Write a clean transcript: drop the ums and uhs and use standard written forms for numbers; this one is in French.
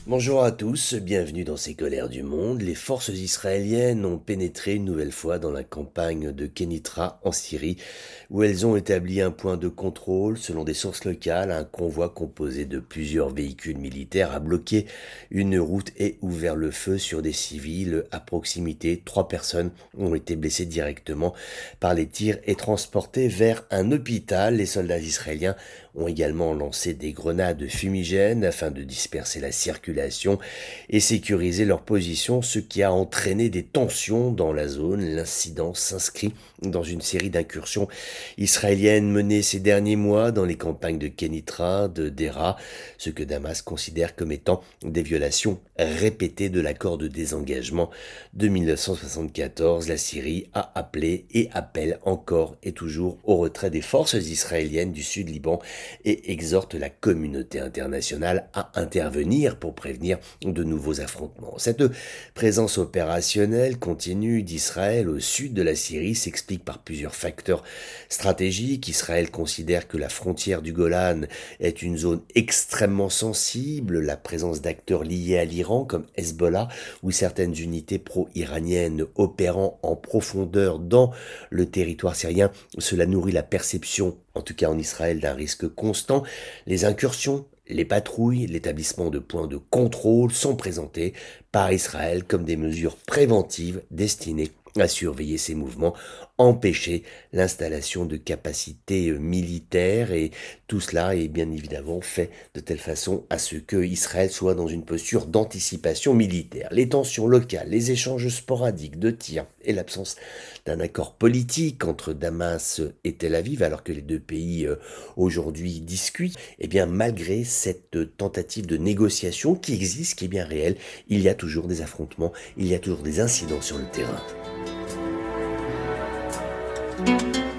Bonjour à tous, bienvenue dans ces colères du monde. Les forces israéliennes ont pénétré une nouvelle fois dans la campagne de Kenitra en Syrie, où elles ont établi un point de contrôle. Selon des sources locales, un convoi composé de plusieurs véhicules militaires a bloqué une route et ouvert le feu sur des civils à proximité. 3 personnes ont été blessées directement par les tirs et transportées vers un hôpital. Les soldats israéliens ont également lancé des grenades fumigènes afin de disperser la circulation et sécuriser leur position, ce qui a entraîné des tensions dans la zone. L'incident s'inscrit dans une série d'incursions israéliennes menées ces derniers mois dans les campagnes de Kenitra, de Dera, ce que Damas considère comme étant des violations répétées de l'accord de désengagement de 1974. La Syrie a appelé et appelle encore et toujours au retrait des forces israéliennes du sud Liban et exhorte la communauté internationale à intervenir pour prévenir de nouveaux affrontements. Cette présence opérationnelle continue d'Israël au sud de la Syrie s'explique par plusieurs facteurs stratégiques. Israël considère que la frontière du Golan est une zone extrêmement sensible. La présence d'acteurs liés à l'Iran comme Hezbollah ou certaines unités pro-iraniennes opérant en profondeur dans le territoire syrien, cela nourrit la perception, en tout cas en Israël, d'un risque constant. Les incursions, les patrouilles, l'établissement de points de contrôle sont présentés par Israël comme des mesures préventives destinées à surveiller ces mouvements, empêcher l'installation de capacités militaires, et tout cela est bien évidemment fait de telle façon à ce que Israël soit dans une posture d'anticipation militaire. Les tensions locales, les échanges sporadiques de tirs et l'absence d'un accord politique entre Damas et Tel Aviv, alors que les deux pays aujourd'hui discutent, et bien malgré cette tentative de négociation qui existe, qui est bien réelle, il y a toujours des affrontements, il y a toujours des incidents sur le terrain.